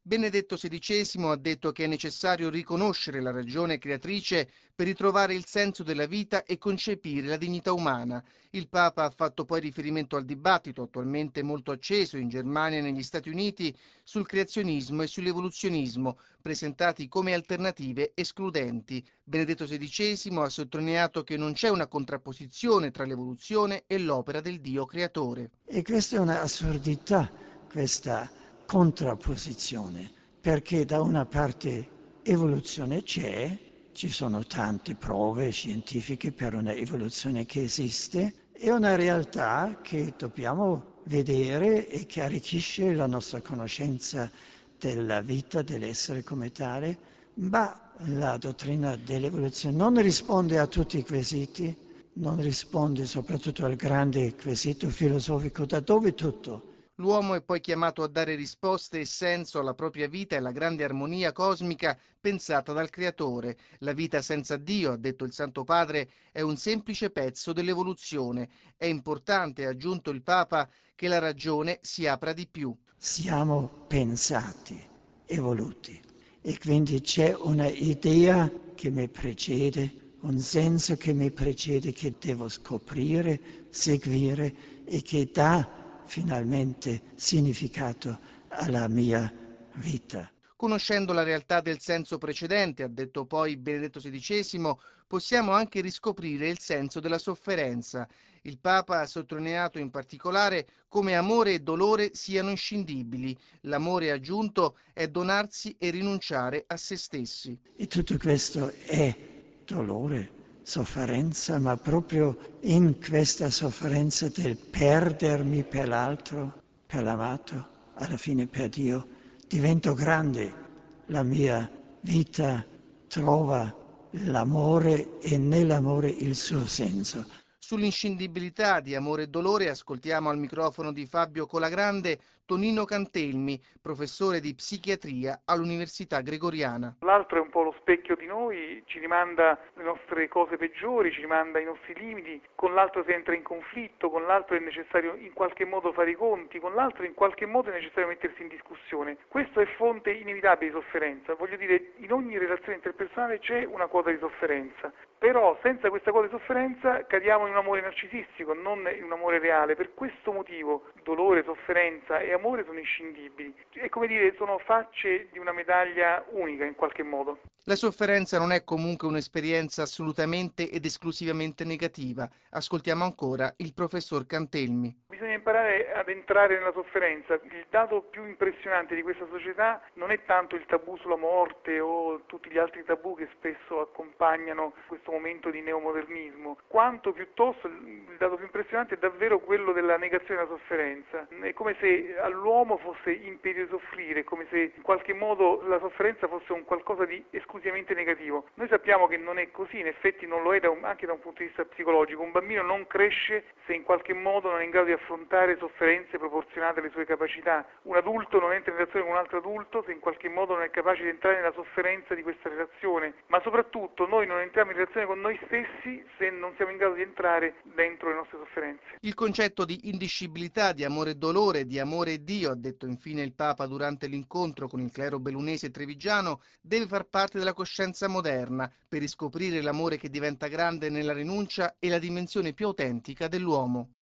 Benedetto XVI ha detto che è necessario riconoscere la ragione creatrice per ritrovare il senso della vita e concepire la dignità umana. Il Papa ha fatto poi riferimento al dibattito attualmente molto acceso in Germania e negli Stati Uniti sul creazionismo e sull'evoluzionismo, presentati come alternative escludenti. Benedetto XVI ha sottolineato che non c'è una contrapposizione tra l'evoluzione e l'opera del Dio creatore. E questa è un'assurdità, questa contrapposizione, perché da una parte evoluzione c'è, ci sono tante prove scientifiche per una evoluzione che esiste, è una realtà che dobbiamo vedere e che arricchisce la nostra conoscenza della vita, dell'essere come tale, ma la dottrina dell'evoluzione non risponde a tutti i quesiti, non risponde soprattutto al grande quesito filosofico da dove tutto. L'uomo è poi chiamato a dare risposte e senso alla propria vita e alla grande armonia cosmica pensata dal Creatore. La vita senza Dio, ha detto il Santo Padre, è un semplice pezzo dell'evoluzione. È importante, ha aggiunto il Papa, che la ragione si apra di più. Siamo pensati, evoluti e quindi c'è una idea che mi precede, un senso che mi precede che devo scoprire, seguire e che dà finalmente significato alla mia vita. Conoscendo la realtà del senso precedente, ha detto poi Benedetto XVI, possiamo anche riscoprire il senso della sofferenza. Il Papa ha sottolineato in particolare come amore e dolore siano inscindibili. L'amore, ha aggiunto, è donarsi e rinunciare a se stessi. E tutto questo è dolore, sofferenza, ma proprio in questa sofferenza del perdermi per l'altro, per l'amato, alla fine per Dio, divento grande. La mia vita trova l'amore e nell'amore il suo senso. Sull'inscindibilità di amore e dolore ascoltiamo al microfono di Fabio Colagrande Tonino Cantelmi, professore di psichiatria all'Università Gregoriana. L'altro è un po' lo specchio di noi, ci rimanda le nostre cose peggiori, ci rimanda i nostri limiti, con l'altro si entra in conflitto, con l'altro è necessario in qualche modo fare i conti, con l'altro in qualche modo è necessario mettersi in discussione. Questo è fonte inevitabile di sofferenza, voglio dire, in ogni relazione interpersonale c'è una quota di sofferenza, però senza questa quota di sofferenza cadiamo in un amore narcisistico, non in un amore reale. Per questo motivo dolore, sofferenza e amore sono inscindibili. È come dire, sono facce di una medaglia unica in qualche modo. La sofferenza non è comunque un'esperienza assolutamente ed esclusivamente negativa. Ascoltiamo ancora il professor Cantelmi. Bisogna imparare ad entrare nella sofferenza. Il dato più impressionante di questa società non è tanto il tabù sulla morte o tutti gli altri tabù che spesso accompagnano questo momento di neomodernismo, quanto piuttosto il dato più impressionante è davvero quello della negazione della sofferenza. È come se all'uomo fosse impedito di soffrire, come se in qualche modo la sofferenza fosse un qualcosa di esclusivamente negativo. Noi sappiamo che non è così, in effetti non lo è anche da un punto di vista psicologico. Un bambino non cresce se in qualche modo non è in grado di affrontare sofferenze proporzionate alle sue capacità. Un adulto non entra in relazione con un altro adulto se in qualche modo non è capace di entrare nella sofferenza di questa relazione, ma soprattutto noi non entriamo in relazione con noi stessi se non siamo in grado di entrare dentro le nostre sofferenze. Il concetto di indiscibilità, di amore e dolore, di amore e Dio, ha detto infine il Papa durante l'incontro con il clero bellunese e trevigiano, deve far parte della coscienza moderna per riscoprire l'amore che diventa grande nella rinuncia e la dimensione più autentica dell'uomo.